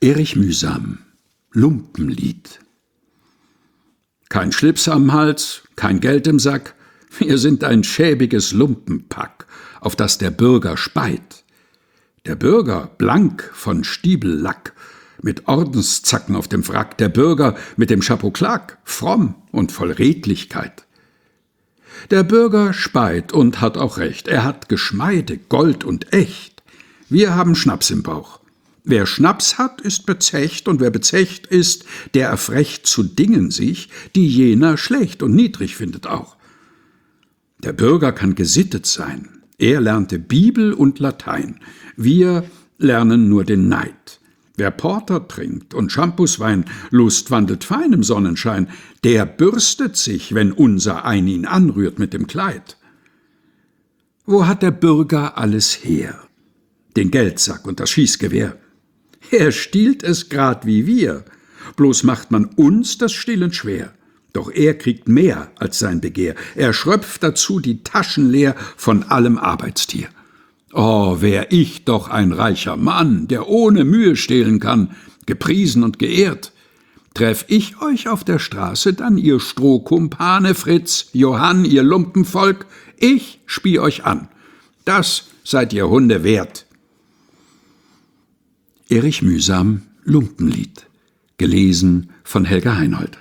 Erich Mühsam, Lumpenlied. Kein Schlips am Hals, kein Geld im Sack, wir sind ein schäbiges Lumpenpack, auf das der Bürger speit. Der Bürger blank von Stiebellack, mit Ordenszacken auf dem Wrack, der Bürger mit dem Chapeau-Claque, fromm und voll Redlichkeit. Der Bürger speit und hat auch recht, er hat Geschmeide, Gold und echt. Wir haben Schnaps im Bauch. Wer Schnaps hat, ist bezecht, und wer bezecht ist, der erfrecht zu Dingen sich, die jener schlecht und niedrig findet auch. Der Bürger kann gesittet sein, er lernte Bibel und Latein, wir lernen nur den Neid. Wer Porter trinkt und Shampooswein, Lust wandelt fein im Sonnenschein, der bürstet sich, wenn unser ein ihn anrührt mit dem Kleid. Wo hat der Bürger alles her? Den Geldsack und das Schießgewehr. Er stiehlt es grad wie wir, bloß macht man uns das Stillen schwer. Doch er kriegt mehr als sein Begehr, er schröpft dazu die Taschen leer von allem Arbeitstier. Oh, wär ich doch ein reicher Mann, der ohne Mühe stehlen kann, gepriesen und geehrt. Treff ich euch auf der Straße, dann ihr Strohkumpane, Fritz, Johann, ihr Lumpenvolk, ich spie euch an. Das seid ihr Hunde wert. Erich Mühsam, Lumpenlied. Gelesen von Helga Heinold.